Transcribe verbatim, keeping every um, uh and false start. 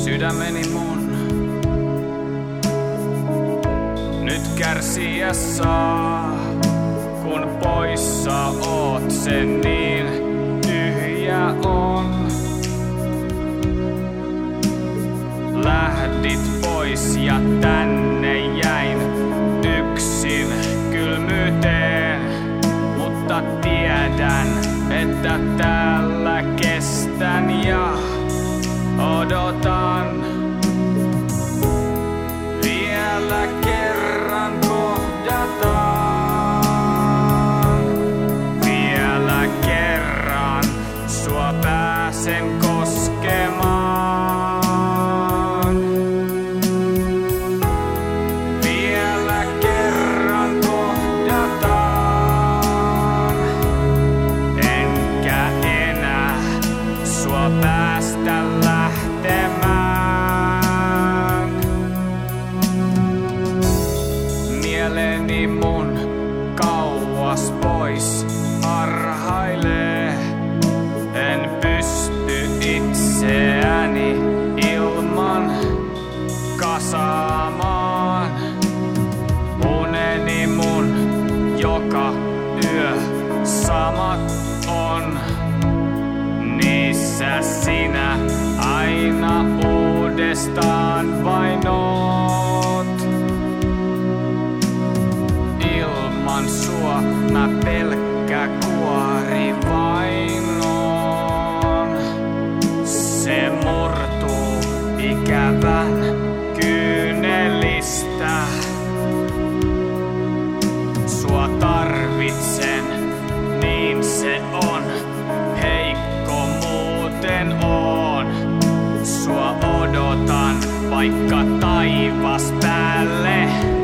Sydämeni mun nyt kärsiä saa, kun poissa oot, sen niin tyhjä on. Lähdit pois ja tänne jäin yksin kylmyyteen, mutta tiedän, että täällä kestän ja odotan. Vielä kerran kohdataan, vielä kerran sua pääsen koskemaan. Vielä kerran kohdataan, enkä enää sua päästä lähtemään. Mieleni mun kauas pois harhailee, en pysty itseäni ilman kasaamaan. Uneni mun joka yö samat on, niissä sinä aina uudestaan vain oot. Ilman sua mä pelkkä kuori vain oon. Se murtuu ikävän kyynelistä. Sua tarvitsen, niin se on. Heikko muuten oon. Sua odotan vaikka taivas päälle.